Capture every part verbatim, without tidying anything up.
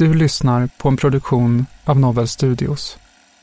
Du lyssnar på en produktion av Novel Studios.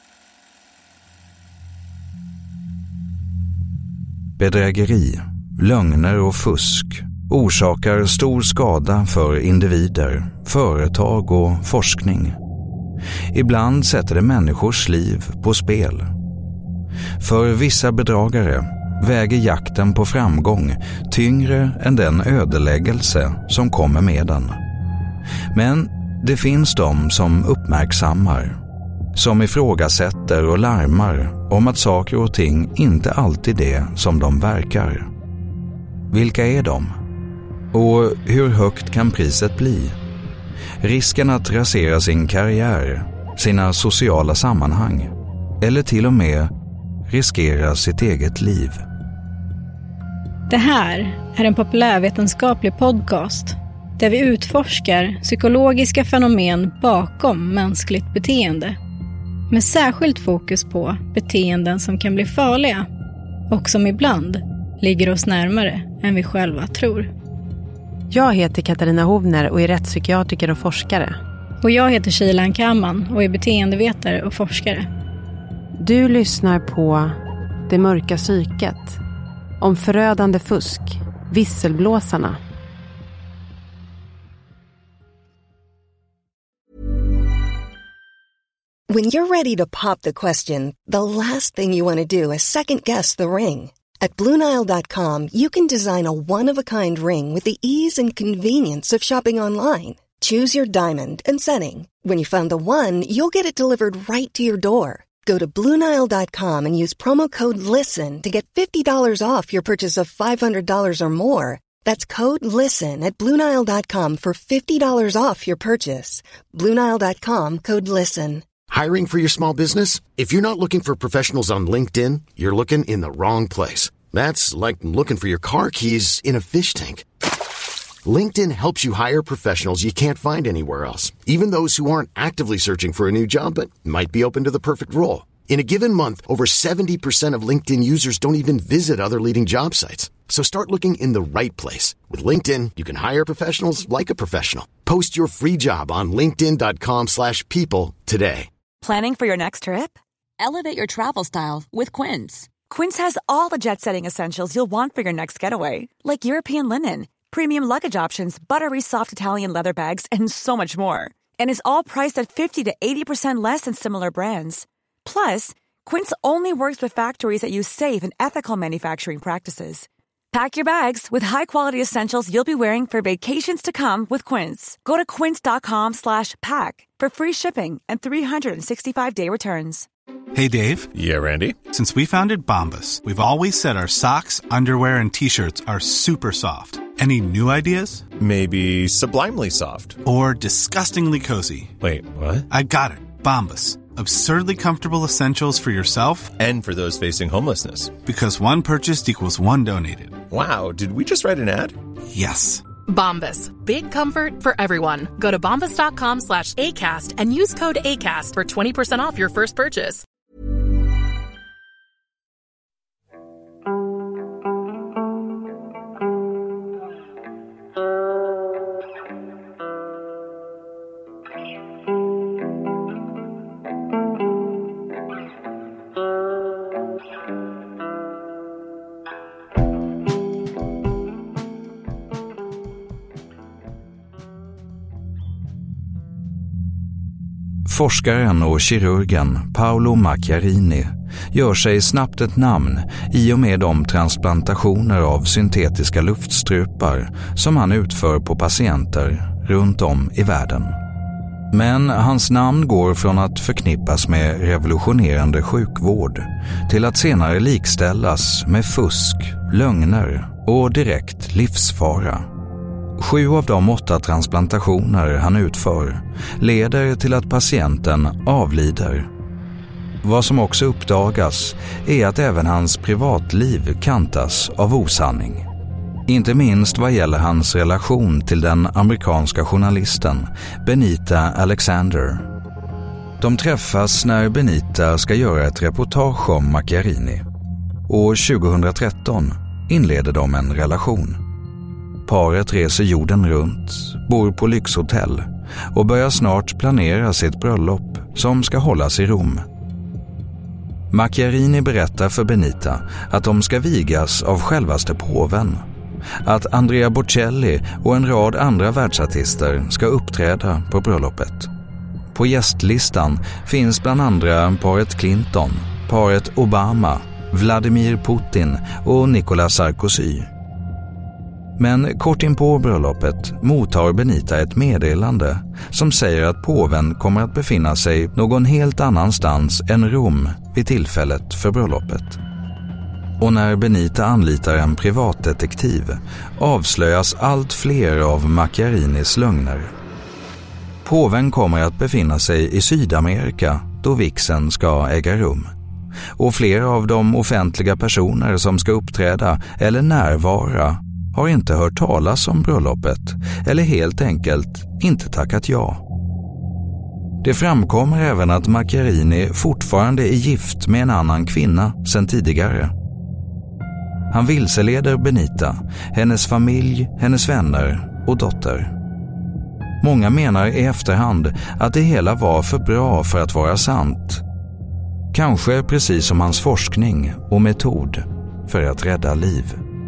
Bedrägeri, lögner och fusk orsakar stor skada för individer, företag och forskning. Ibland sätter det människors liv på spel. För vissa bedragare väger jakten på framgång tyngre än den ödeläggelse som kommer med den. Men det finns de som uppmärksammar, som ifrågasätter och larmar om att saker och ting inte alltid är som de verkar. Vilka är de? Och hur högt kan priset bli? Risken att rasera sin karriär, sina sociala sammanhang eller till och med riskera sitt eget liv. Det här är en populärvetenskaplig podcast där vi utforskar psykologiska fenomen bakom mänskligt beteende. Med särskilt fokus på beteenden som kan bli farliga och som ibland ligger oss närmare än vi själva tror. Jag heter Katarina Hovner och är rättspsykiatriker och forskare. Och jag heter Shilan Kamman och är beteendevetare och forskare. Du lyssnar på Det mörka psyket. Om förödande fusk, visselblåsarna. When you're ready to pop the question, the last thing you want to do is second guess the ring. At Blue Nile dot com, you can design a one-of-a-kind ring with the ease and convenience of shopping online. Choose your diamond and setting. When you find the one, you'll get it delivered right to your door. Go to Blue Nile dot com and use promo code LISTEN to get fifty dollars off your purchase of five hundred dollars or more. That's code LISTEN at Blue Nile dot com for fifty dollars off your purchase. Blue Nile dot com, code LISTEN. Hiring for your small business? If you're not looking for professionals on LinkedIn, you're looking in the wrong place. That's like looking for your car keys in a fish tank. LinkedIn helps you hire professionals you can't find anywhere else, even those who aren't actively searching for a new job but might be open to the perfect role. In a given month, over seventy percent of LinkedIn users don't even visit other leading job sites. So start looking in the right place. With LinkedIn, you can hire professionals like a professional. Post your free job on linkedin dot com slash people today. Planning for your next trip? Elevate your travel style with Quince. Quince has all the jet-setting essentials you'll want for your next getaway, like European linen, premium luggage options, buttery soft Italian leather bags, and so much more. And is all priced at fifty to eighty percent less than similar brands. Plus, Quince only works with factories that use safe and ethical manufacturing practices. Pack your bags with high-quality essentials you'll be wearing for vacations to come with Quince. Go to quince dot com slash pack for free shipping and three hundred sixty-five day returns. Hey, Dave. Yeah, Randy. Since we founded Bombas, we've always said our socks, underwear, and T-shirts are super soft. Any new ideas? Maybe sublimely soft. Or disgustingly cozy. Wait, what? I got it. Bombas. Absurdly comfortable essentials for yourself and for those facing homelessness. Because one purchased equals one donated. Wow, did we just write an ad? Yes. Bombas. Big comfort for everyone. Go to bombas dot com slash ACAST and use code ACAST for twenty percent off your first purchase. Forskaren och kirurgen Paolo Macchiarini gör sig snabbt ett namn i och med de transplantationer av syntetiska luftstrupar som han utför på patienter runt om i världen. Men hans namn går från att förknippas med revolutionerande sjukvård till att senare likställas med fusk, lögner och direkt livsfara. Sju av de åtta transplantationer han utför leder till att patienten avlider. Vad som också uppdagas är att även hans privatliv kantas av osanning. Inte minst vad gäller hans relation till den amerikanska journalisten Benita Alexander. De träffas när Benita ska göra ett reportage om Macchiarini. År tjugohundratretton inleder de en relation. Paret reser jorden runt, bor på lyxhotell och börjar snart planera sitt bröllop som ska hållas i Rom. Macchiarini berättar för Benita att de ska vigas av självaste påven, att Andrea Bocelli och en rad andra världsartister ska uppträda på bröllopet. På gästlistan finns bland andra paret Clinton, paret Obama, Vladimir Putin och Nicolas Sarkozy. Men kort in på bröllopet mottar Benita ett meddelande som säger att påven kommer att befinna sig någon helt annanstans än Rom vid tillfället för bröllopet. Och när Benita anlitar en privatdetektiv avslöjas allt fler av Macchiarinis lögner. Påven kommer att befinna sig i Sydamerika då vigseln ska äga rum. Och flera av de offentliga personer som ska uppträda eller närvara har inte hört talas om bröllopet eller helt enkelt inte tackat ja. Det framkommer även att Macchiarini fortfarande är gift med en annan kvinna sedan tidigare. Han vilseleder Benita, hennes familj, hennes vänner och dotter. Många menar i efterhand att det hela var för bra för att vara sant. Kanske precis som hans forskning och metod för att rädda liv.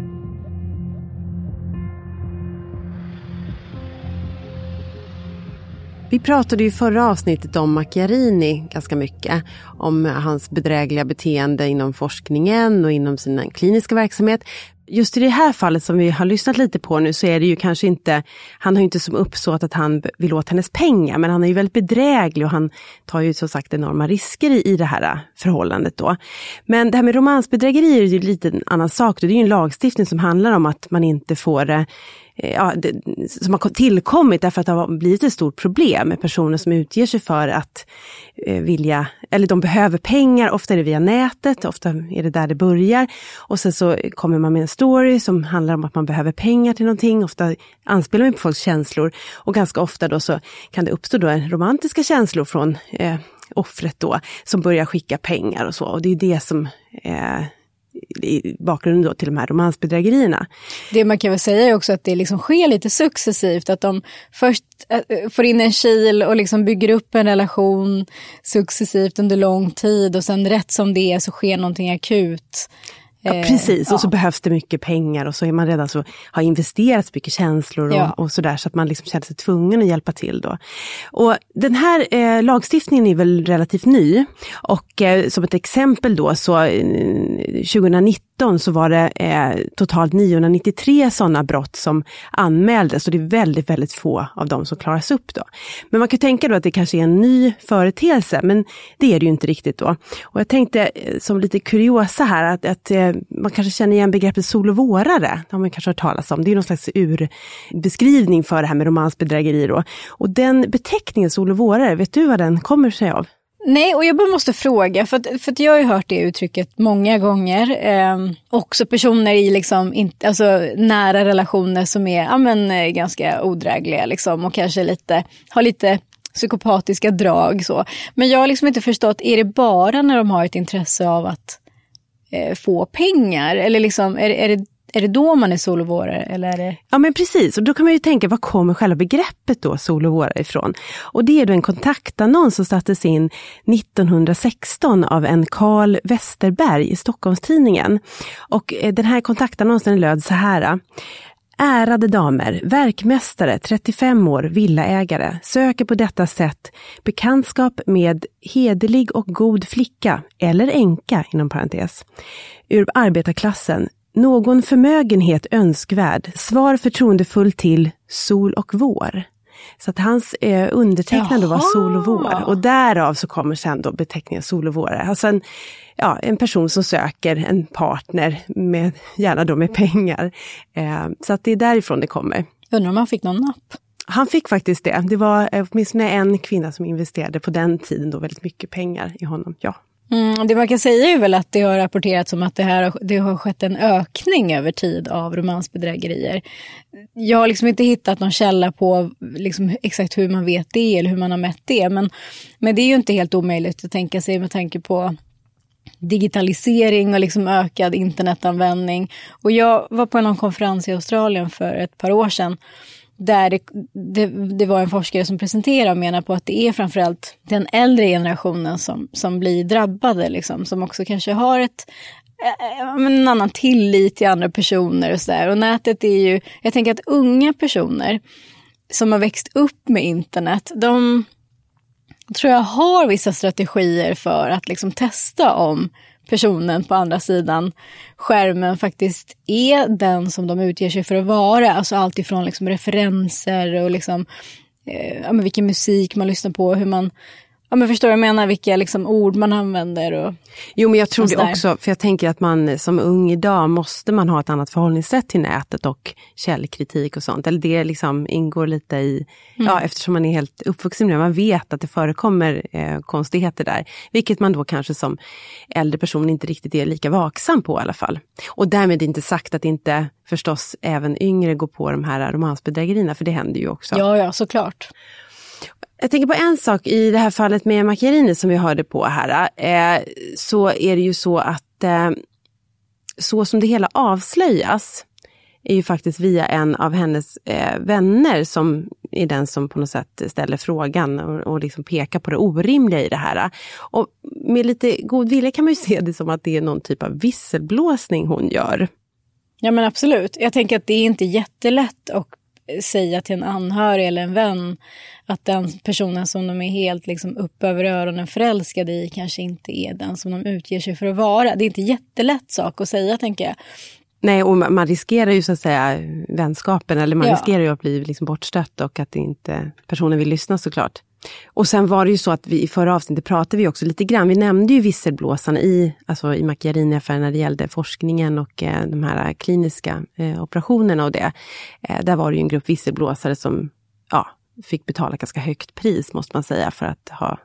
Vi pratade ju i förra avsnittet om Macchiarini ganska mycket. Om hans bedrägliga beteende inom forskningen och inom sin kliniska verksamhet. Just i det här fallet som vi har lyssnat lite på nu så är det ju kanske inte, han har ju inte som uppsåt att han vill åt hennes pengar, men han är ju väldigt bedräglig och han tar ju som sagt enorma risker i, i det här förhållandet då. Men det här med romansbedrägerier är ju lite en annan sak. Det är ju en lagstiftning som handlar om att man inte får, ja, det, som har tillkommit därför att det har blivit ett stort problem med personer som utger sig för att eh, vilja, eller de behöver pengar, ofta är det via nätet, ofta är det där det börjar och sen så kommer man med en story som handlar om att man behöver pengar till någonting, ofta anspelar man på folks känslor och ganska ofta då så kan det uppstå då romantiska känslor från eh, offret då som börjar skicka pengar och så, och det är det som eh, i bakgrunden då till de här romansbedrägerierna. Det man kan väl säga är också att det liksom sker lite successivt, att de först får in en kil och liksom bygger upp en relation successivt under lång tid och sen rätt som det är så sker någonting akut. Ja, precis. Och så ja. behövs det mycket pengar och så är man redan så, har investerat mycket känslor och, ja. och sådär så att man liksom känner sig tvungen att hjälpa till då. Och den här eh, lagstiftningen är väl relativt ny och eh, som ett exempel då så eh, tjugonitton så var det eh, totalt niohundranittiotre sådana brott som anmäldes och det är väldigt, väldigt få av dem som klaras upp då. Men man kan tänka då att det kanske är en ny företeelse, men det är det ju inte riktigt då. Och jag tänkte eh, som lite kuriosa här att, att eh, man kanske känner igen begreppet sol och vårare. Det har man kanske hört talas om. Det är någon slags urbeskrivning för det här med romansbedrägeri då. Och den beteckningen sol och vårare, vet du vad den kommer sig av? Nej, och jag bara måste fråga, för att, för att jag har ju hört det uttrycket många gånger. Eh, också personer i liksom, inte, alltså, nära relationer som är ja, men, ganska odrägliga liksom, och kanske lite, har lite psykopatiska drag. Så. Men jag har liksom inte förstått, är det bara när de har ett intresse av att eh, få pengar? Eller liksom, är, är det Är det då man är sol och vårare? Eller är det... Ja, men precis. Och då kan man ju tänka, vad kommer själva begreppet då sol och vårare ifrån? Och det är då en kontaktannons som sattes in nittonhundrasexton av en Carl Westerberg i Stockholmstidningen. Och den här kontaktannonsen löd så här: ärade damer, verkmästare, trettiofem år, villaägare, söker på detta sätt bekantskap med hederlig och god flicka, eller änka inom parentes, ur arbetarklassen. Någon förmögenhet önskvärd. Svar förtroendefull till sol och vår. Så att hans eh, undertecknande var sol och vår. Och därav så kommer sen då beteckningen sol och vår. Alltså en, ja, en person som söker en partner, med, gärna då med pengar. Eh, så att det är därifrån det kommer. Undrar om han fick någon napp? Han fick faktiskt det. Det var eh, åtminstone en kvinna som investerade på den tiden då väldigt mycket pengar i honom. Ja. Mm, det man kan säga är väl att det har rapporterats om att det, här, det har skett en ökning över tid av romansbedrägerier. Jag har liksom inte hittat någon källa på liksom exakt hur man vet det eller hur man har mätt det. Men, men det är ju inte helt omöjligt att tänka sig med tanke på digitalisering och liksom ökad internetanvändning. Och jag var på någon konferens i Australien för ett par år sedan. där det, det, det var en forskare som presenterade och menar på att det är framförallt den äldre generationen som, som blir drabbade, liksom, som också kanske har ett, en annan tillit till andra personer och sådär. Och nätet är ju, jag tänker att unga personer som har växt upp med internet, de tror jag har vissa strategier för att liksom testa om personen på andra sidan skärmen faktiskt är den som de utger sig för att vara. Alltså allt ifrån liksom referenser och liksom, eh, ja, men vilken musik man lyssnar på, hur man, ja, men förstår jag menar, vilka liksom ord man använder. Och, jo, men jag tror det också, för jag tänker att man som ung idag måste man ha ett annat förhållningssätt till nätet och källkritik och sånt. Eller det liksom ingår lite i, mm. ja, eftersom man är helt uppvuxen med det. Man vet att det förekommer eh, konstigheter där. Vilket man då kanske som äldre person inte riktigt är lika vaksam på i alla fall. Och därmed inte sagt att inte förstås även yngre går på de här romansbedrägerierna, för det händer ju också. Ja, ja, såklart. Jag tänker på en sak i det här fallet med Macchiarini som vi hörde på här. Eh, så är det ju så att eh, så som det hela avslöjas är ju faktiskt via en av hennes eh, vänner som är den som på något sätt ställer frågan och, och liksom pekar på det orimliga i det här. Och med lite god vilja kan man ju se det som att det är någon typ av visselblåsning hon gör. Ja, men absolut. Jag tänker att det är inte jättelätt att säga till en anhörig eller en vän att den personen som de är helt liksom upp över öronen förälskade i kanske inte är den som de utger sig för att vara. Det är inte jättelätt sak att säga, tänker jag. Nej, och man riskerar ju så att säga vänskapen, eller man ja. riskerar ju att bli liksom bortstött och att inte personen vill lyssna, såklart. Och sen var det ju så att vi i förra avsnittet pratade vi också lite grann. Vi nämnde ju visselblåsarna i, alltså i Macchiarini-affären när det gällde forskningen och eh, de här kliniska eh, operationerna och det. Eh, där var det ju en grupp visselblåsare som ja, fick betala ganska högt pris, måste man säga, för att ha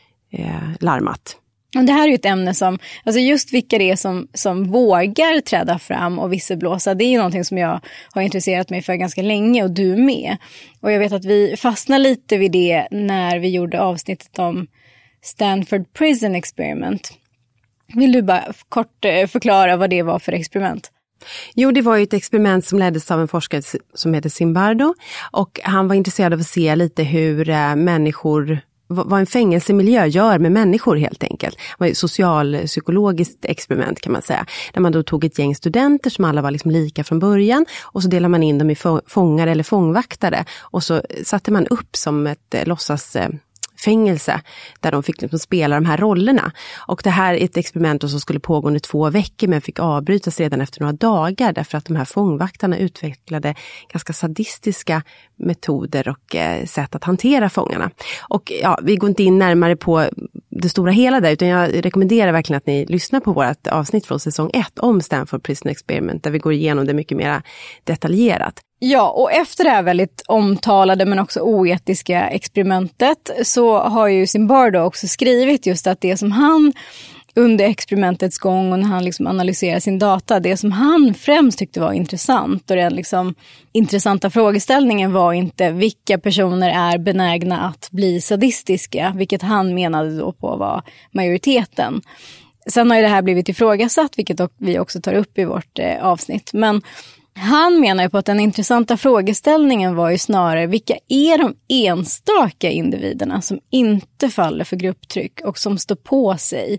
eh, larmat. Det här är ju ett ämne som, alltså just vilka det är som, som vågar träda fram och visselblåsa, det är ju någonting som jag har intresserat mig för ganska länge, och du med. Och jag vet att vi fastnade lite vid det när vi gjorde avsnittet om Stanford Prison Experiment. Vill du bara kort förklara vad det var för experiment? Jo, det var ju ett experiment som leddes av en forskare som heter Zimbardo, och han var intresserad av att se lite hur äh, människor, vad en fängelsemiljö gör med människor helt enkelt. Det var ett socialpsykologiskt experiment kan man säga. Där man då tog ett gäng studenter som alla var liksom lika från början, och så delade man in dem i fångar eller fångvaktare. Och så satte man upp som ett eh, låtsas... Eh, fängelse där de fick liksom spela de här rollerna. Och det här är ett experiment som skulle pågå under två veckor men fick avbrytas redan efter några dagar därför att de här fångvaktarna utvecklade ganska sadistiska metoder och eh, sätt att hantera fångarna. Och ja, vi går inte in närmare på det stora hela där, utan jag rekommenderar verkligen att ni lyssnar på vårt avsnitt från säsong ett om Stanford Prison Experiment där vi går igenom det mycket mer detaljerat. Ja, och efter det här väldigt omtalade men också oetiska experimentet så har ju Zimbardo också skrivit just att det som han under experimentets gång och när han liksom analyserar sin data, det som han främst tyckte var intressant och den liksom intressanta frågeställningen var inte vilka personer är benägna att bli sadistiska, vilket han menade då på var majoriteten. Sen har ju det här blivit ifrågasatt, vilket vi också tar upp i vårt eh, avsnitt, men han menar ju på att den intressanta frågeställningen var ju snarare vilka är de enstaka individerna som inte faller för grupptryck och som står på sig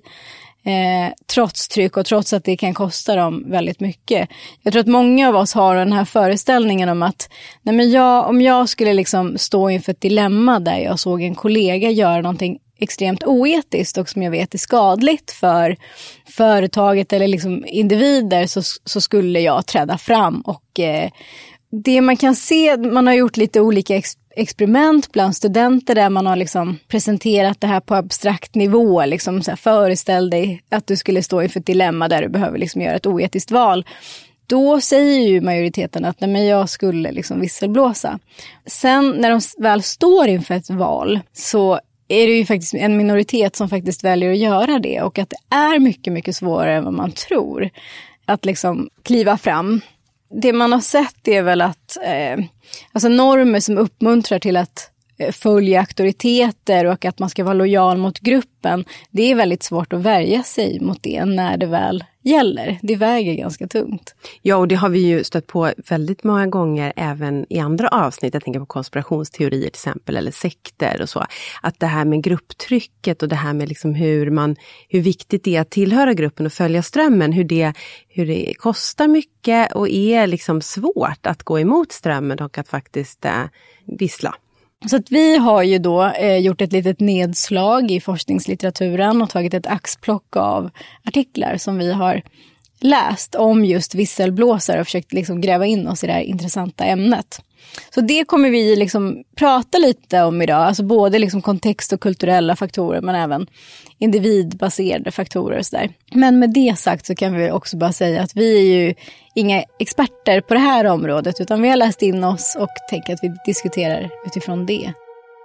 eh, trots tryck och trots att det kan kosta dem väldigt mycket. Jag tror att många av oss har den här föreställningen om att nej men jag, om jag skulle liksom stå inför ett dilemma där jag såg en kollega göra någonting extremt oetiskt och som jag vet är skadligt för företaget eller liksom individer, så, så skulle jag träda fram. Och eh, det man kan se, man har gjort lite olika ex- experiment bland studenter där man har liksom presenterat det här på abstrakt nivå, liksom så här, föreställ dig att du skulle stå inför ett dilemma där du behöver liksom göra ett oetiskt val. Då säger ju majoriteten att nej, men jag skulle liksom visselblåsa. Sen när de väl står inför ett val så är det ju faktiskt en minoritet som faktiskt väljer att göra det, och att det är mycket, mycket svårare än vad man tror att liksom kliva fram. Det man har sett är väl att eh, alltså normer som uppmuntrar till att följa auktoriteter och att man ska vara lojal mot gruppen. Det är väldigt svårt att värja sig mot det när det väl gäller. Det väger ganska tungt. Ja, och det har vi ju stött på väldigt många gånger även i andra avsnitt. Jag tänker på konspirationsteorier till exempel, eller sekter och så. Att det här med grupptrycket och det här med liksom hur, man, hur viktigt det är att tillhöra gruppen och följa strömmen. Hur det, hur det kostar mycket och är liksom svårt att gå emot strömmen och att faktiskt äh, vissla. Så att vi har ju då eh, gjort ett litet nedslag i forskningslitteraturen och tagit ett axplock av artiklar som vi har läst om just visselblåsare och försökt liksom gräva in oss i det här intressanta ämnet. Så det kommer vi liksom prata lite om idag, alltså både liksom kontext och kulturella faktorer men även individbaserade faktorer och sådär. Men med det sagt så kan vi också bara säga att vi är ju inga experter på det här området utan vi har läst in oss och tänker att vi diskuterar utifrån det.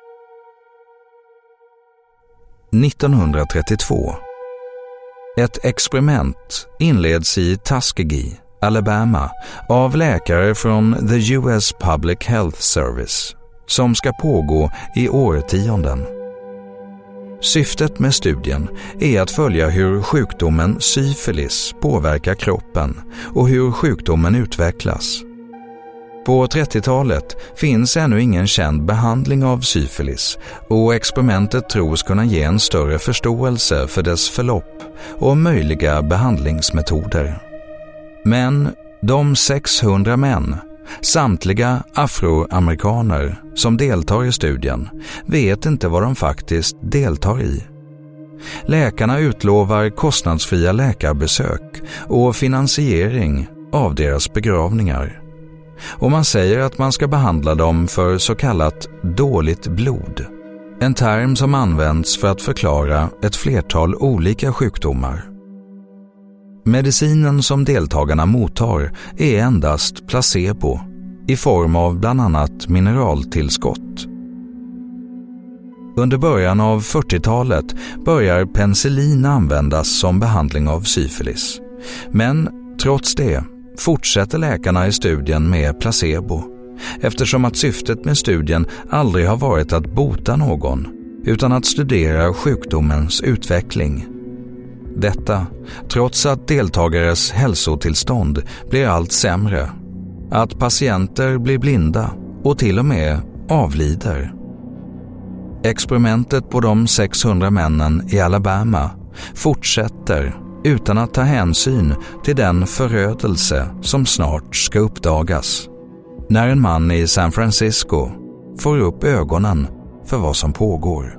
nittonhundratrettiotvå. Ett experiment inleds i Tuskegee, Alabama, av läkare från the U S Public Health Service som ska pågå i årtionden. Syftet med studien är att följa hur sjukdomen syfilis påverkar kroppen och hur sjukdomen utvecklas. På trettiotalet finns ännu ingen känd behandling av syfilis och experimentet tros kunna ge en större förståelse för dess förlopp och möjliga behandlingsmetoder. Men de sexhundra män, samtliga afroamerikaner som deltar i studien, vet inte vad de faktiskt deltar i. Läkarna utlovar kostnadsfria läkarbesök och finansiering av deras begravningar. Och man säger att man ska behandla dem för så kallat dåligt blod. En term som används för att förklara ett flertal olika sjukdomar. Medicinen som deltagarna mottar är endast placebo i form av bland annat mineraltillskott. Under början av fyrtiotalet börjar penicillin användas som behandling av syfilis. Men trots det fortsätter läkarna i studien med placebo eftersom att syftet med studien aldrig har varit att bota någon utan att studera sjukdomens utveckling. Detta trots att deltagares hälsotillstånd blir allt sämre, att patienter blir blinda och till och med avlider. Experimentet på de sexhundra männen i Alabama fortsätter utan att ta hänsyn till den förödelse som snart ska uppdagas. När en man i San Francisco får upp ögonen för vad som pågår.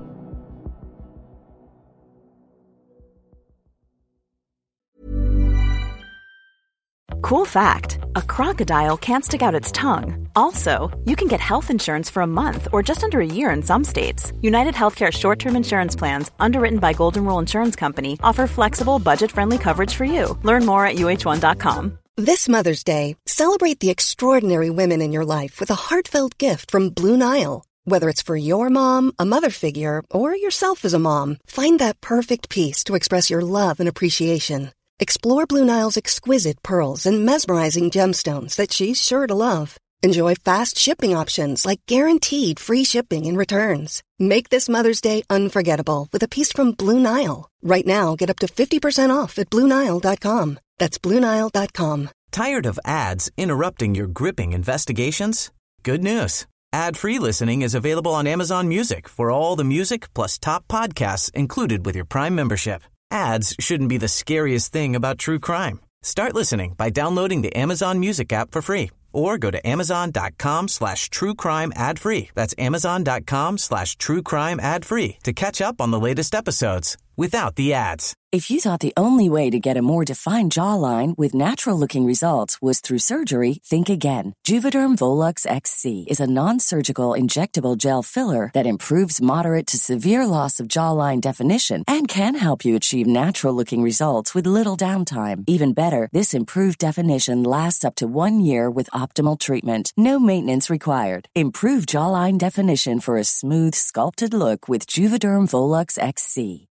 Cool fact, a crocodile can't stick out its tongue. Also, you can get health insurance for a month or just under a year in some states. United Healthcare short-term insurance plans, underwritten by Golden Rule Insurance Company, offer flexible, budget-friendly coverage for you. Learn more at U H one dot com. This Mother's Day, celebrate the extraordinary women in your life with a heartfelt gift from Blue Nile. Whether it's for your mom, a mother figure, or yourself as a mom, find that perfect piece to express your love and appreciation. Explore Blue Nile's exquisite pearls and mesmerizing gemstones that she's sure to love. Enjoy fast shipping options like guaranteed free shipping and returns. Make this Mother's Day unforgettable with a piece from Blue Nile. Right now, get up to fifty percent off at Blue Nile dot com. That's Blue Nile dot com. Tired of ads interrupting your gripping investigations? Good news. Ad-free listening is available on Amazon Music for all the music plus top podcasts included with your Prime membership. Ads shouldn't be the scariest thing about true crime. Start listening by downloading the Amazon Music app for free or go to amazon.com slash true crime ad free. That's amazon.com slash true crime ad free to catch up on the latest episodes without the ads. If you thought the only way to get a more defined jawline with natural-looking results was through surgery, think again. Juvederm Volux X C is a non-surgical injectable gel filler that improves moderate to severe loss of jawline definition and can help you achieve natural-looking results with little downtime. Even better, this improved definition lasts up to one year with optimal treatment. No maintenance required. Improve jawline definition for a smooth, sculpted look with Juvederm Volux X C.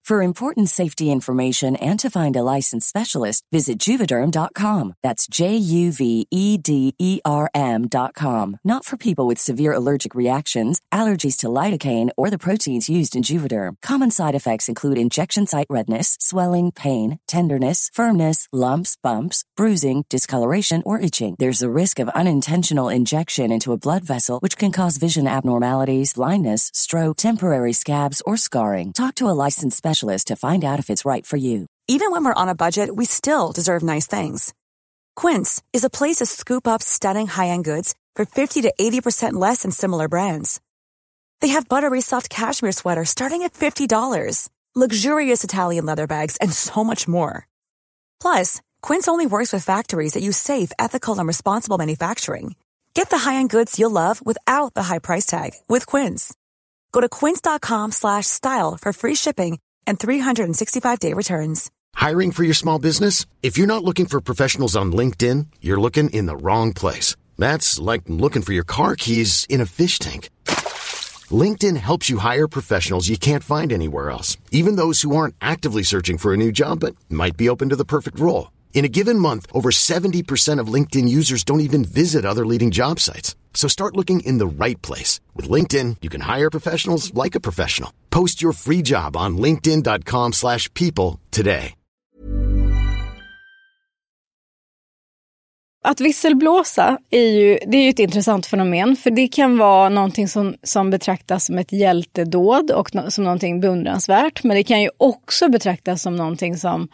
For important safety information and to find a licensed specialist, visit Juvederm dot com. That's J U V E D E R M dot com. Not for people with severe allergic reactions, allergies to lidocaine, or the proteins used in Juvederm. Common side effects include injection site redness, swelling, pain, tenderness, firmness, lumps, bumps, bruising, discoloration, or itching. There's a risk of unintentional injection into a blood vessel, which can cause vision abnormalities, blindness, stroke, temporary scabs, or scarring. Talk to a licensed specialist to find out if it's right for you. Even when we're on a budget, we still deserve nice things. Quince is a place to scoop up stunning high-end goods for fifty to eighty percent less than similar brands. They have buttery soft cashmere sweaters starting at fifty dollars, luxurious Italian leather bags, and so much more. Plus, Quince only works with factories that use safe, ethical, and responsible manufacturing. Get the high-end goods you'll love without the high price tag with Quince. Go to quince dot com slash style for free shipping and three sixty-five day returns. Hiring for your small business? If you're not looking for professionals on LinkedIn, you're looking in the wrong place. That's like looking for your car keys in a fish tank. LinkedIn helps you hire professionals you can't find anywhere else, even those who aren't actively searching for a new job but might be open to the perfect role. In a given month, over seventy percent of LinkedIn users don't even visit other leading job sites. So start looking in the right place. With LinkedIn, you can hire professionals like a professional. Post your free job on linkedin dot com slash people today. Att visselblåsa är ju, det är ju ett intressant fenomen, för det kan vara någonting som, som betraktas som ett hjältedåd och no, som någonting beundransvärt, men det kan ju också betraktas som någonting som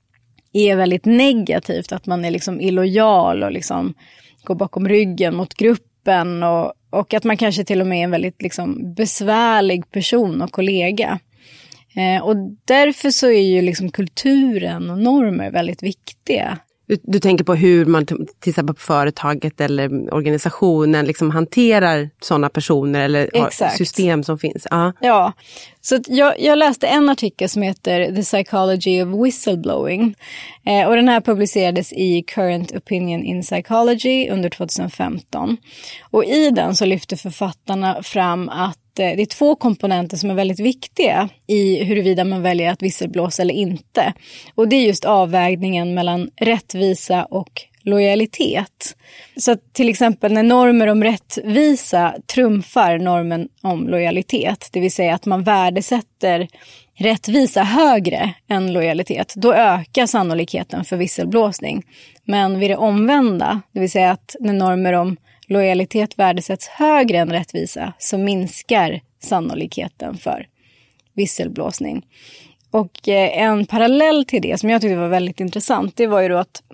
är väldigt negativt, att man är liksom illojal och liksom går bakom ryggen mot gruppen och, och att man kanske till och med är en väldigt liksom besvärlig person och kollega. Eh, och därför så är ju liksom kulturen och normer väldigt viktiga. Du, du tänker på hur man till exempel på företaget eller organisationen liksom hanterar sådana personer eller Exakt. System som finns. Ja, ja. Så att jag, jag läste en artikel som heter The Psychology of Whistleblowing. Eh, och den här publicerades i Current Opinion in Psychology under tjugohundrafemton. Och i den så lyfter författarna fram att det är två komponenter som är väldigt viktiga i huruvida man väljer att visselblåsa eller inte. Och det är just avvägningen mellan rättvisa och lojalitet. Så att till exempel när normer om rättvisa trumfar normen om lojalitet, det vill säga att man värdesätter rättvisa högre än lojalitet, då ökar sannolikheten för visselblåsning. Men vid det omvända, det vill säga att när normer om lojalitet värdesätts högre än rättvisa, så minskar sannolikheten för visselblåsning. Och eh, en parallell till det som jag tyckte var väldigt intressant, det var ju då att,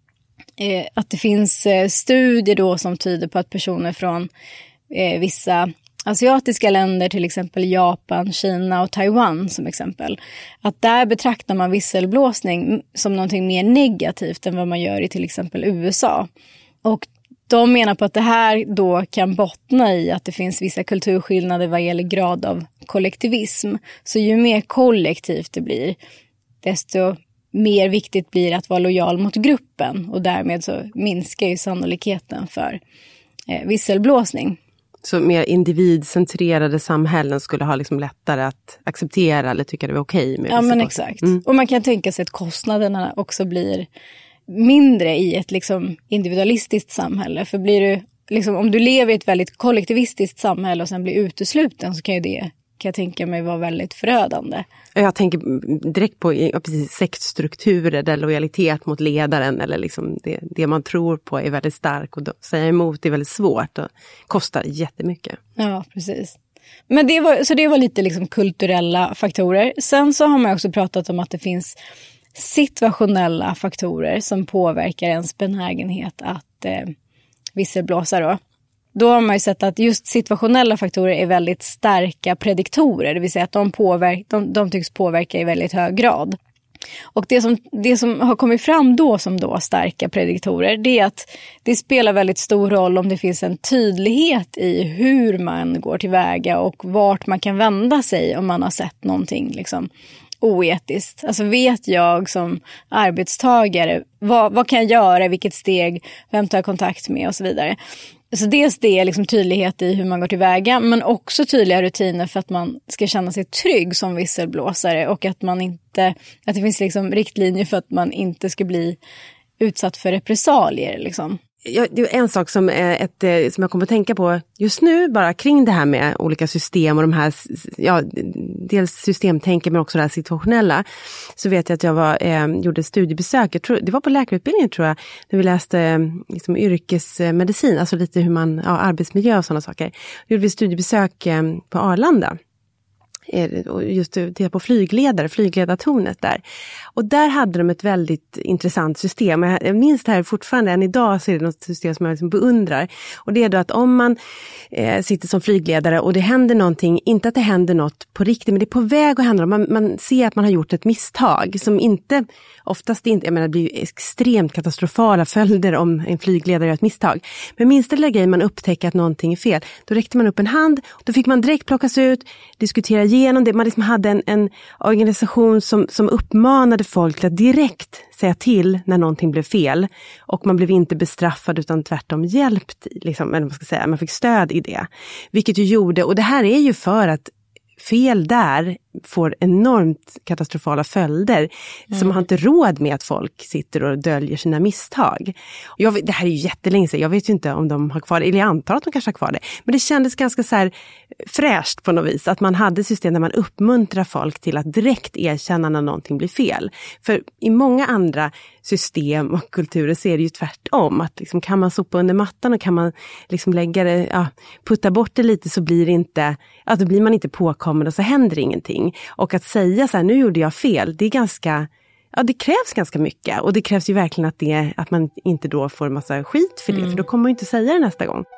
eh, att det finns eh, studier då som tyder på att personer från eh, vissa asiatiska länder, till exempel Japan, Kina och Taiwan som exempel, att där betraktar man visselblåsning som någonting mer negativt än vad man gör i till exempel U S A. Och de menar på att det här då kan bottna i att det finns vissa kulturskillnader vad gäller grad av kollektivism. Så ju mer kollektivt det blir, desto mer viktigt blir att vara lojal mot gruppen. Och därmed så minskar ju sannolikheten för eh, visselblåsning. Så mer individcentrerade samhällen skulle ha liksom lättare att acceptera eller tycka det var okej med Ja, men exakt. Mm. Och man kan tänka sig att kostnaderna också blir mindre i ett liksom individualistiskt samhälle. För blir du, liksom, om du lever i ett väldigt kollektivistiskt samhälle och sen blir utesluten, så kan ju det, kan jag tänka mig, vara väldigt förödande. Jag tänker direkt på ja, precis, sektstrukturer där lojalitet mot ledaren eller liksom det, det man tror på är väldigt stark, och då säga emot är väldigt svårt och kostar jättemycket. Ja, precis. Men det var, så det var lite liksom kulturella faktorer. Sen så har man också pratat om att det finns situationella faktorer som påverkar ens benägenhet att eh, visselblåsa då. Då har man ju sett att just situationella faktorer är väldigt starka prediktorer, det vill säga att de, påverk, de, de tycks påverka i väldigt hög grad. Och det som, det som har kommit fram då som då starka prediktorer, det är att det spelar väldigt stor roll om det finns en tydlighet i hur man går tillväga och vart man kan vända sig om man har sett någonting liksom oetiskt. Alltså vet jag som arbetstagare, vad, vad kan jag göra, vilket steg, vem tar jag kontakt med och så vidare. Så dels det är liksom tydlighet i hur man går tillväga, men också tydliga rutiner för att man ska känna sig trygg som visselblåsare och att man inte, att det finns liksom riktlinjer för att man inte ska bli utsatt för repressalier liksom. Ja, det är en sak som, är ett, som jag kommer att tänka på just nu, bara kring det här med olika system och de här, ja, dels systemtänken men också det här situationella. Så vet jag att jag var, eh, gjorde studiebesök, jag tror, det var på läkarutbildningen tror jag, när vi läste eh, liksom yrkesmedicin, alltså lite hur man, ja, arbetsmiljö och sådana saker. Då gjorde vi studiebesök eh, på Arlanda. Och just det på flygledare, flygledartornet där. Och där hade de ett väldigt intressant system. Jag minns det här fortfarande, än idag så är det något system som jag liksom beundrar. Och det är då att om man eh, sitter som flygledare och det händer någonting, inte att det händer något på riktigt, men det är på väg att hända. Man, man ser att man har gjort ett misstag som inte, oftast inte, jag menar det blir extremt katastrofala följder om en flygledare gör ett misstag. Men minsta lilla grej man upptäcker att någonting är fel, då räckte man upp en hand, då fick man direkt plockas ut, diskutera genom det. Man liksom hade en, en organisation som, som uppmanade folk till att direkt säga till när någonting blev fel. Och man blev inte bestraffad utan tvärtom hjälpt. Liksom, eller vad ska jag säga, man fick stöd i det. Vilket ju gjorde, och det här är ju för att fel där får enormt katastrofala följder. Mm. Så man har inte råd med att folk sitter och döljer sina misstag. Jag, det här är ju jättelänge sedan. Jag vet ju inte om de har kvar det. Eller jag antar att de kanske har kvar det. Men det kändes ganska så här fräscht på något vis. Att man hade system där man uppmuntrar folk till att direkt erkänna när någonting blir fel. För i många andra system och kulturer så är det ju tvärtom. Att liksom, kan man sopa under mattan och kan man liksom lägga det, ja, putta bort det lite så blir det inte, ja, då blir man inte påkommen och så händer ingenting. Och att säga så här, nu gjorde jag fel, det är ganska, ja, det krävs ganska mycket. Och det krävs ju verkligen att, det, att man inte då får en massa skit för det, mm. för då kommer man ju inte säga det nästa gång.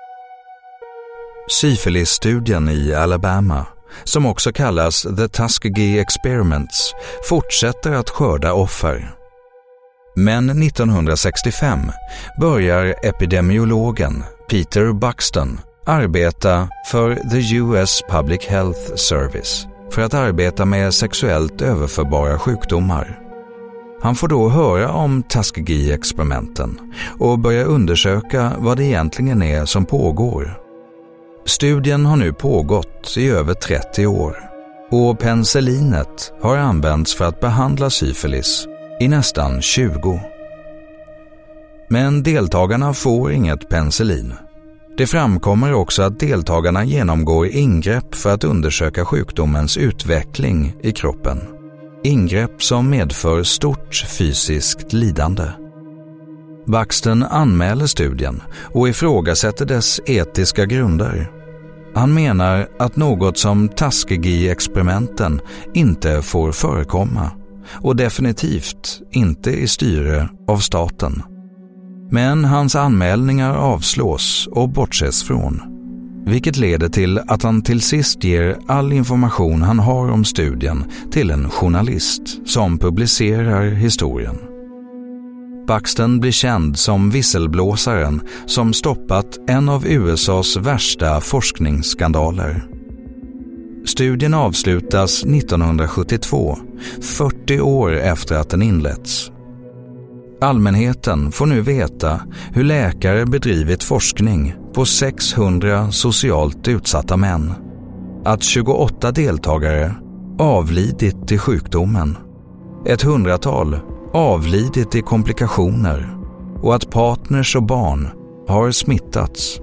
Syfilisstudien i Alabama, som också kallas The Tuskegee Experiments, fortsätter att skörda offer. Men nittonhundrasextiofem börjar epidemiologen Peter Buxton arbeta för the U S Public Health Service för att arbeta med sexuellt överförbara sjukdomar. Han får då höra om Tuskegee-experimenten och börjar undersöka vad det egentligen är som pågår. Studien har nu pågått i över trettio år och penicillinet har använts för att behandla syfilis i nästan tjugo. Men deltagarna får inget penicillin. Det framkommer också att deltagarna genomgår ingrepp för att undersöka sjukdomens utveckling i kroppen. Ingrepp som medför stort fysiskt lidande. Buxton anmäler studien och ifrågasätter dess etiska grunder. Han menar att något som Tuskegee-experimenten inte får förekomma och definitivt inte i styre av staten. Men hans anmälningar avslås och bortses från, vilket leder till att han till sist ger all information han har om studien till en journalist som publicerar historien. Buxton blir känd som visselblåsaren som stoppat en av U S A:s värsta forskningsskandaler. Studien avslutas nittonhundrasjuttiotvå, fyrtio år efter att den inletts. Allmänheten får nu veta hur läkare bedrivit forskning på sexhundra socialt utsatta män. Att tjugoåtta deltagare avlidit i sjukdomen. Ett hundratal avlidit i komplikationer och att partners och barn har smittats.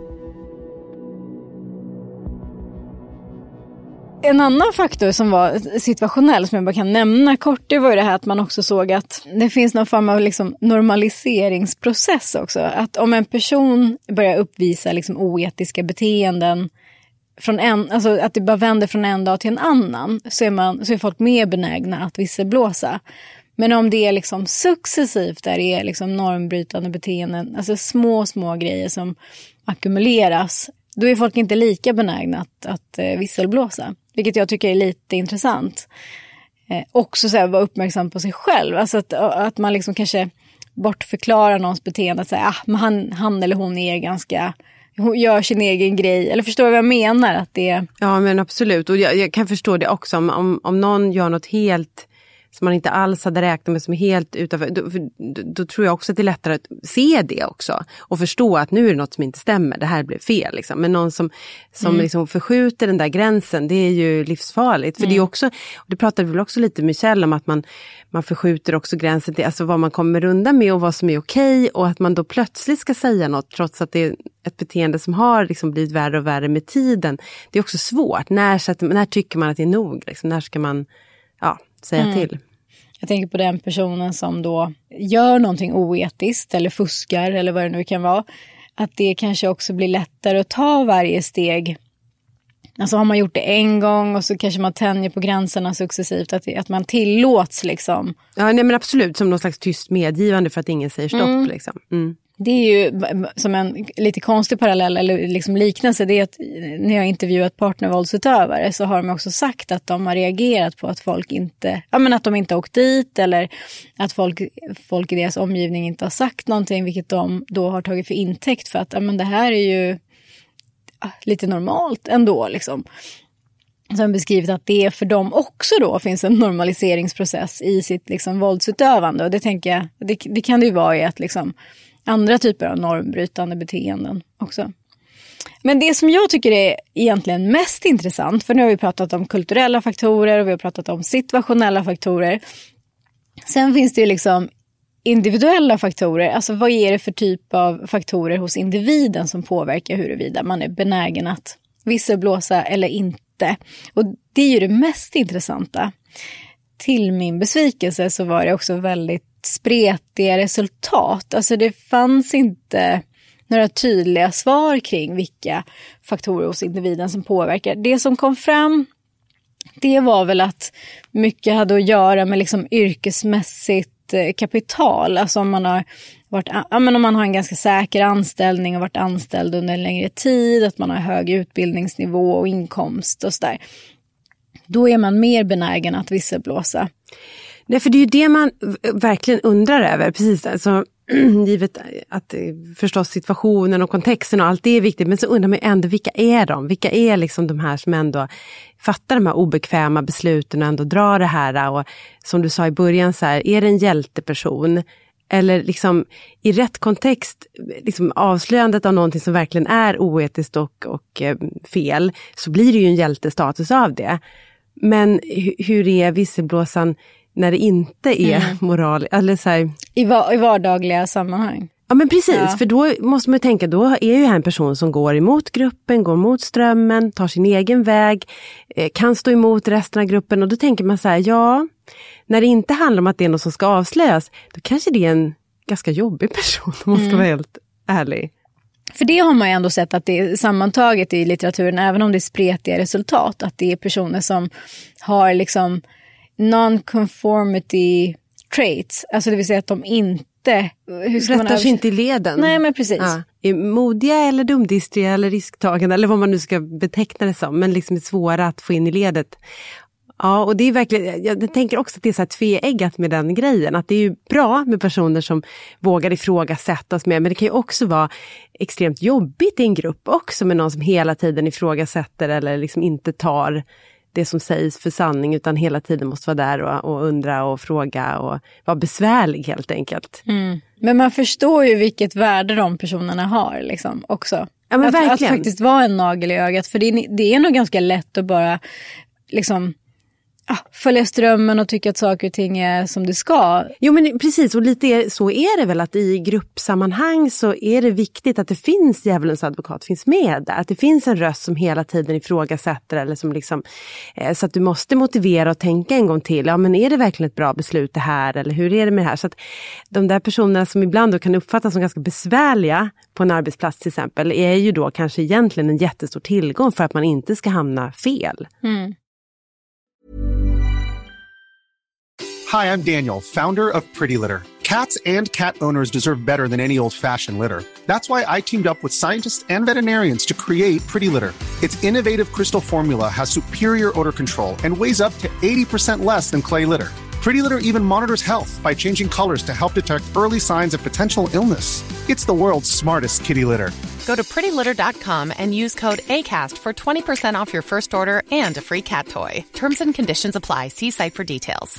En annan faktor som var situationell som jag bara kan nämna kort, det var ju det här att man också såg att det finns någon form av liksom normaliseringsprocess också. Att om en person börjar uppvisa liksom oetiska beteenden, från en, alltså att det bara vänder från en dag till en annan, så är, man, så är folk mer benägna att visselblåsa. Men om det är liksom successivt, där det är liksom normbrytande beteenden, alltså små, små grejer som ackumuleras, då är folk inte lika benägna att, att eh, visselblåsa. Vilket jag tycker är lite intressant. Eh, också så här, vara uppmärksam på sig själv. Alltså att, att man liksom kanske bortförklarar någons beteende. Att säga, ah, men han, han eller hon är ganska, hon gör sin egen grej. Eller förstår du vad jag menar? Att det... Ja, men absolut. Och jag, jag kan förstå det också. Om, om, om någon gör något helt som man inte alls hade räknat med, som är helt utanför. Då, för, då, då tror jag också att det är lättare att se det också. Och förstå att nu är det något som inte stämmer. Det här blev fel. Liksom. Men någon som, som mm. liksom förskjuter den där gränsen, det är ju livsfarligt. För mm. det är också, och det pratade väl också lite med Michelle om, att man, man förskjuter också gränsen till alltså vad man kommer undan med och vad som är okej. Och att man då plötsligt ska säga något trots att det är ett beteende som har liksom blivit värre och värre med tiden. Det är också svårt. När, så att, när tycker man att det är nog? Liksom, när ska man ja, säga mm. till? Jag tänker på den personen som då gör någonting oetiskt eller fuskar eller vad det nu kan vara. Att det kanske också blir lättare att ta varje steg. Alltså har man gjort det en gång och så kanske man tänjer på gränserna successivt. Att, att man tillåts liksom. Ja, nej, men absolut. Som någon slags tyst medgivande för att ingen säger stopp. Mm. Liksom. Mm. Det är ju som en lite konstig parallell eller liksom liknelse. Det är att när jag intervjuat partnervåldsutövare så har de också sagt att de har reagerat på att folk inte, ja men att de inte har åkt dit eller att folk, folk i deras omgivning inte har sagt någonting, vilket de då har tagit för intäkt för att ja men det här är ju ja, lite normalt ändå liksom. Så har beskrivit att det för dem också då finns en normaliseringsprocess i sitt liksom våldsutövande, och det tänker jag, det, det kan det ju vara i att liksom andra typer av normbrytande beteenden också. Men det som jag tycker är egentligen mest intressant, för nu har vi pratat om kulturella faktorer och vi har pratat om situationella faktorer. Sen finns det ju liksom individuella faktorer. Alltså vad är det för typ av faktorer hos individen som påverkar huruvida man är benägen att visselblåsa eller inte. Och det är ju det mest intressanta. Till min besvikelse så var det också väldigt spretiga resultat. Alltså det fanns inte några tydliga svar kring vilka faktorer hos individen som påverkar. Det som kom fram, det var väl att mycket hade att göra med liksom yrkesmässigt kapital. Alltså om man har varit, ja, men om man har en ganska säker anställning och varit anställd under en längre tid, att man har hög utbildningsnivå och inkomst och sådär. Då är man mer benägen att visselblåsa. Nej, för det är ju det man verkligen undrar över, precis. Alltså, givet att förstås situationen och kontexten och allt det är viktigt, men så undrar man ändå, vilka är de? Vilka är liksom de här som ändå fattar de här obekväma besluten och ändå drar det här? Och som du sa i början, så här, är det en hjälteperson? Eller liksom i rätt kontext, liksom avslöjandet av någonting som verkligen är oetiskt och, och eh, fel, så blir det ju en hjältestatus av det. Men hu- hur är visselblåsan när det inte är mm. moral? Eller så här, I, va- I vardagliga sammanhang. Ja, men precis. Ja. För då måste man tänka, då är ju här en person som går emot gruppen, går mot strömmen, tar sin egen väg, eh, kan stå emot resten av gruppen. Och då tänker man så här, ja, när det inte handlar om att det är något som ska avslöjas, då kanske det är en ganska jobbig person, om man ska mm. vara helt ärlig. För det har man ju ändå sett att det är sammantaget i litteraturen, även om det är spretiga resultat, att det är personer som har liksom non-conformity traits, alltså det vill säga att de inte hur ska rättar man sig inte i leden. Nej, men precis. Ja. Är modiga eller dumdistriga eller risktagande eller vad man nu ska beteckna det som, men liksom är svåra att få in i ledet. Ja, och det är verkligen, jag tänker också att det är så här tveeggat med den grejen, att det är ju bra med personer som vågar ifrågasättas med, men det kan ju också vara extremt jobbigt i en grupp också med någon som hela tiden ifrågasätter eller liksom inte tar det som sägs för sanning, utan hela tiden måste vara där och, och undra och fråga och vara besvärlig helt enkelt. Mm. Men man förstår ju vilket värde de personerna har liksom också. Ja, men att, verkligen. Att faktiskt vara en nagel i ögat, för det är, det är nog ganska lätt att bara liksom ah, följa strömmen och tycka att saker och ting är som det ska. Jo, men precis, och lite är, så är det väl att i gruppsammanhang så är det viktigt att det finns djävulens advokat finns med där. Att det finns en röst som hela tiden ifrågasätter eller som liksom, eh, så att du måste motivera och tänka en gång till. Ja, men är det verkligen ett bra beslut det här eller hur är det med det här? Så att de där personerna som ibland då kan uppfattas som ganska besvärliga på en arbetsplats till exempel är ju då kanske egentligen en jättestor tillgång för att man inte ska hamna fel. Mm. Hi, I'm Daniel, founder of Pretty Litter. Cats and cat owners deserve better than any old-fashioned litter. That's why I teamed up with scientists and veterinarians to create Pretty Litter. Its innovative crystal formula has superior odor control and weighs up to eighty percent less than clay litter. Pretty Litter even monitors health by changing colors to help detect early signs of potential illness. It's the world's smartest kitty litter. Go to pretty litter dot com and use code ACAST for twenty percent off your first order and a free cat toy. Terms and conditions apply. See site for details.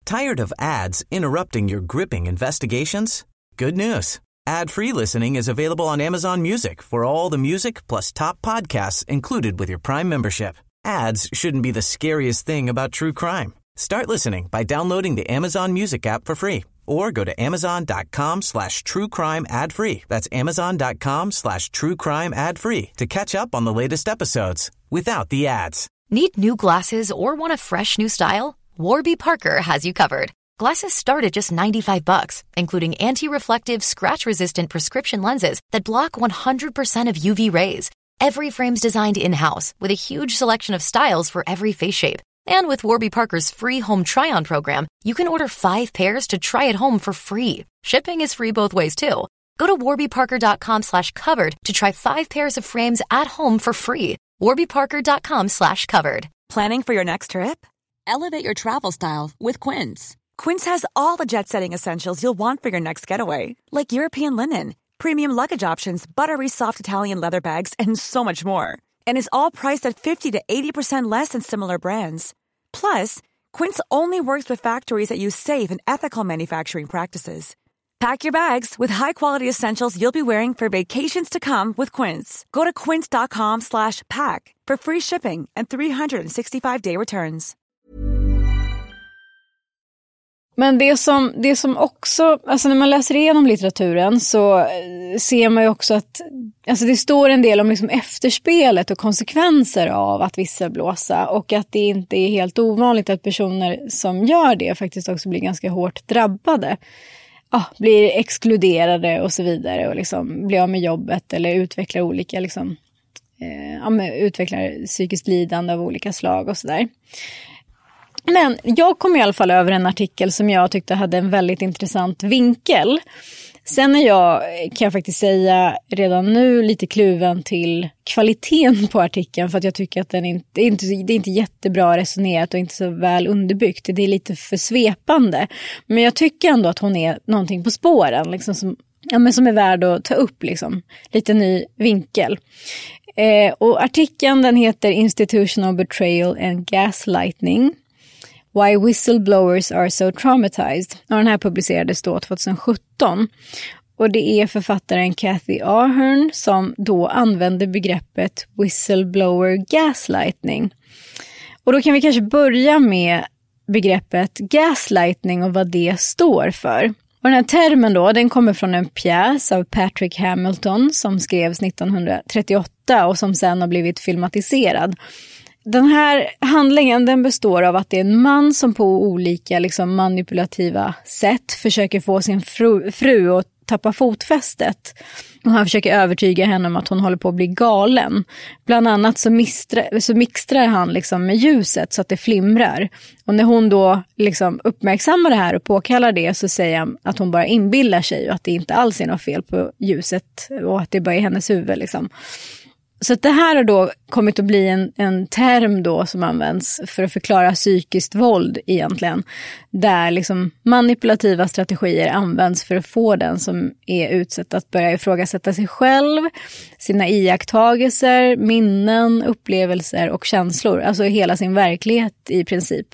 Tired of ads interrupting your gripping investigations? Good news. Ad-free listening is available on Amazon Music for all the music plus top podcasts included with your Prime membership. Ads shouldn't be the scariest thing about true crime. Start listening by downloading the Amazon Music app for free or go to amazon.com slash true crime ad free. That's amazon.com slash true crime ad free to catch up on the latest episodes without the ads. Need new glasses or want a fresh new style? Warby Parker has you covered. Glasses start at just ninety-five bucks, including anti-reflective, scratch-resistant prescription lenses that block one hundred percent of U V rays. Every frame's designed in-house with a huge selection of styles for every face shape. And with Warby Parker's free home try-on program, you can order five pairs to try at home for free. Shipping is free both ways, too. Go to warbyparker.com slash covered to try five pairs of frames at home for free. warbyparker.com slash covered. Planning for your next trip? Elevate your travel style with Quince. Quince has all the jet-setting essentials you'll want for your next getaway, like European linen, premium luggage options, buttery soft Italian leather bags, and so much more. And is all priced at fifty to eighty percent less than similar brands. Plus, Quince only works with factories that use safe and ethical manufacturing practices. Pack your bags with high-quality essentials you'll be wearing for vacations to come with Quince. Go to quince.com slash pack for free shipping and three sixty-five day returns. Men det som, det som också, alltså när man läser igenom litteraturen så ser man ju också att alltså det står en del om liksom efterspelet och konsekvenser av att visselblåsa, och att det inte är helt ovanligt att personer som gör det faktiskt också blir ganska hårt drabbade. Ja, blir exkluderade och så vidare, och liksom blir av med jobbet eller utvecklar olika liksom, eh, ja, men utvecklar psykiskt lidande av olika slag och sådär. Men jag kom i alla fall över en artikel som jag tyckte hade en väldigt intressant vinkel. Sen är jag, kan jag faktiskt säga redan nu, lite kluven till kvaliteten på artikeln, för att jag tycker att den inte, det är inte, det är inte jättebra resonerat och inte så väl underbyggt. Det är lite för svepande. Men jag tycker ändå att hon är någonting på spåren liksom, som, ja, men som är värd att ta upp. Liksom. Lite ny vinkel. Eh, och artikeln den heter Institutional Betrayal and Gaslighting. Why Whistleblowers Are So Traumatized. Och den här publicerades då tjugohundrasjutton. Och det är författaren Cathy Ahern som då använder begreppet whistleblower gaslighting. Och då kan vi kanske börja med begreppet gaslighting och vad det står för. Och den här termen då, den kommer från en pjäs av Patrick Hamilton som skrevs nittonhundratrettioåtta och som sen har blivit filmatiserad. Den här handlingen den består av att det är en man som på olika liksom, manipulativa sätt försöker få sin fru, fru att tappa fotfästet. Och han försöker övertyga henne om att hon håller på att bli galen. Bland annat så, mistra, så mixtrar han liksom med ljuset så att det flimrar. Och när hon då liksom uppmärksammar det här och påkallar det, så säger han att hon bara inbillar sig och att det inte alls är något fel på ljuset och att det bara är hennes huvud liksom. Så att det här har då kommit att bli en, en term då som används för att förklara psykiskt våld egentligen. Där liksom manipulativa strategier används för att få den som är utsatt att börja ifrågasätta sig själv, sina iakttagelser, minnen, upplevelser och känslor. Alltså hela sin verklighet i princip.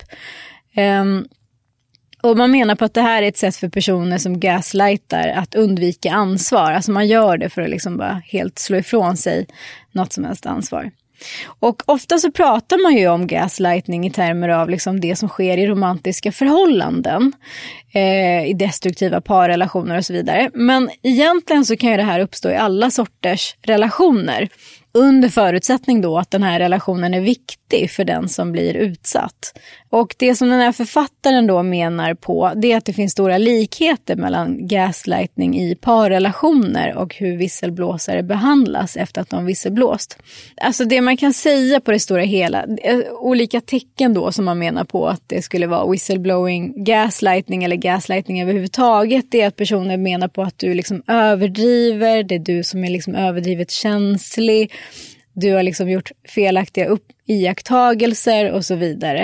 Um, Och man menar på att det här är ett sätt för personer som gaslightar att undvika ansvar. Alltså man gör det för att liksom bara helt slå ifrån sig något som helst ansvar. Och ofta så pratar man ju om gaslightning i termer av liksom det som sker i romantiska förhållanden. Eh, I destruktiva parrelationer och så vidare. Men egentligen så kan ju det här uppstå i alla sorters relationer. Under förutsättning då att den här relationen är viktig för den som blir utsatt. Och det som den här författaren då menar på, det är att det finns stora likheter mellan gaslightning i parrelationer och hur visselblåsare behandlas efter att de visselblåst. Alltså det man kan säga på det stora hela, olika tecken då som man menar på att det skulle vara whistleblowing, gaslightning eller gaslightning överhuvudtaget, det är att personer menar på att du liksom överdriver, det är du som är liksom överdrivet känslig. Du har liksom gjort felaktiga upp- iakttagelser och så vidare.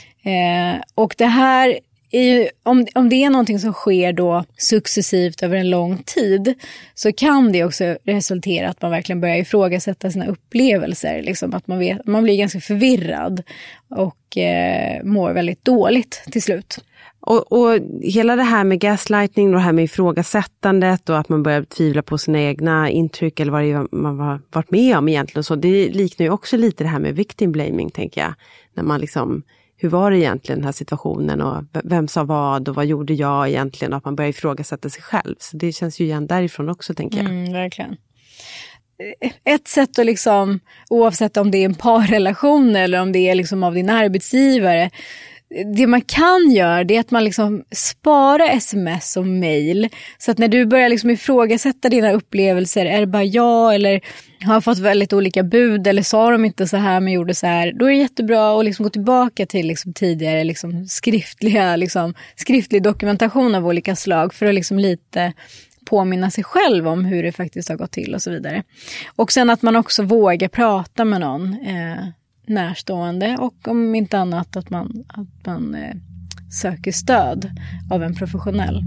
Eh, och det här är ju, om, om det är någonting som sker då successivt över en lång tid, så kan det också resultera att man verkligen börjar ifrågasätta sina upplevelser. Liksom att man, vet, man blir ganska förvirrad och eh, mår väldigt dåligt till slut. Och, och hela det här med gaslighting och det här med ifrågasättandet och att man börjar tvivla på sina egna intryck eller vad det är man har varit med om egentligen. Så det liknar ju också lite det här med victim blaming, tänker jag. När man liksom, hur var det egentligen den här situationen och vem sa vad och vad gjorde jag egentligen? Och att man börjar ifrågasätta sig själv. Så det känns ju igen därifrån också, tänker jag. Mm, verkligen. Ett sätt att liksom, oavsett om det är en parrelation eller om det är liksom av din arbetsgivare, det man kan göra, det är att man liksom sparar sms och mejl. Så att när du börjar liksom ifrågasätta dina upplevelser, är det bara jag eller har jag fått väldigt olika bud eller sa de inte så här men gjorde så här, då är det jättebra att liksom gå tillbaka till liksom tidigare liksom skriftliga, liksom, skriftlig dokumentation av olika slag för att liksom lite påminna sig själv om hur det faktiskt har gått till och så vidare. Och sen att man också vågar prata med någon eh, närstående och om inte annat att man, att man eh, söker stöd av en professionell.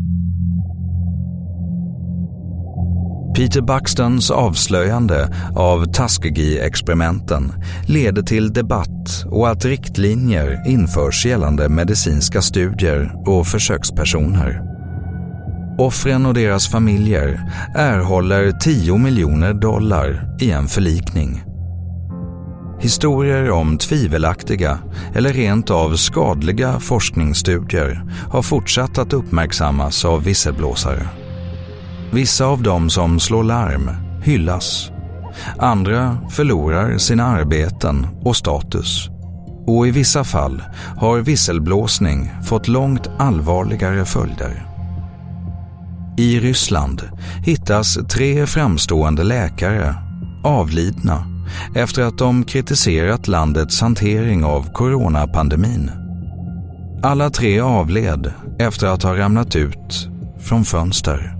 Peter Buxtons avslöjande av Tuskegee-experimenten leder till debatt och att riktlinjer införs gällande medicinska studier och försökspersoner. Offren och deras familjer erhåller tio miljoner dollar i en förlikning. Historier om tvivelaktiga eller rent av skadliga forskningsstudier har fortsatt att uppmärksammas av visselblåsare. Vissa av dem som slår larm hyllas. Andra förlorar sina arbeten och status. Och i vissa fall har visselblåsning fått långt allvarligare följder. I Ryssland hittas tre framstående läkare avlidna efter att de kritiserat landets hantering av coronapandemin. Alla tre avled efter att ha ramlat ut från fönster.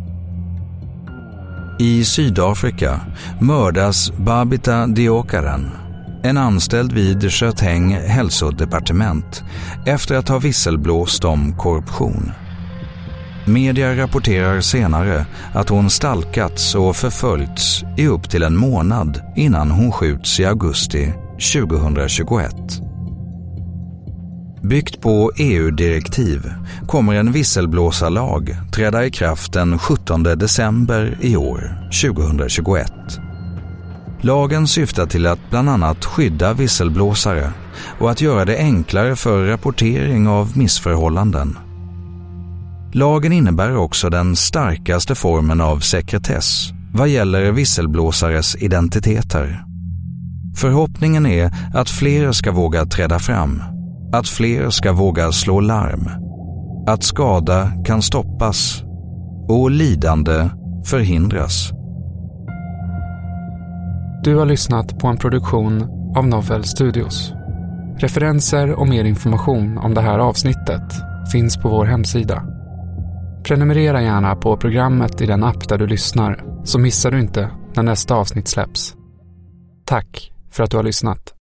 I Sydafrika mördas Babita Deokaran, en anställd vid Sjötäng hälsodepartement, efter att ha visselblåst om korruption. Media rapporterar senare att hon stalkats och förföljts i upp till en månad innan hon skjuts i augusti tjugohundratjugoett. Byggt på E U-direktiv kommer en visselblåsarlag träda i kraft den sjuttonde december i år, tjugohundratjugoett. Lagen syftar till att bland annat skydda visselblåsare och att göra det enklare för rapportering av missförhållanden. Lagen innebär också den starkaste formen av sekretess vad gäller visselblåsares identiteter. Förhoppningen är att fler ska våga träda fram, att fler ska våga slå larm, att skada kan stoppas och lidande förhindras. Du har lyssnat på en produktion av Novel Studios. Referenser och mer information om det här avsnittet finns på vår hemsida. Prenumerera gärna på programmet i den app där du lyssnar så missar du inte när nästa avsnitt släpps. Tack för att du har lyssnat.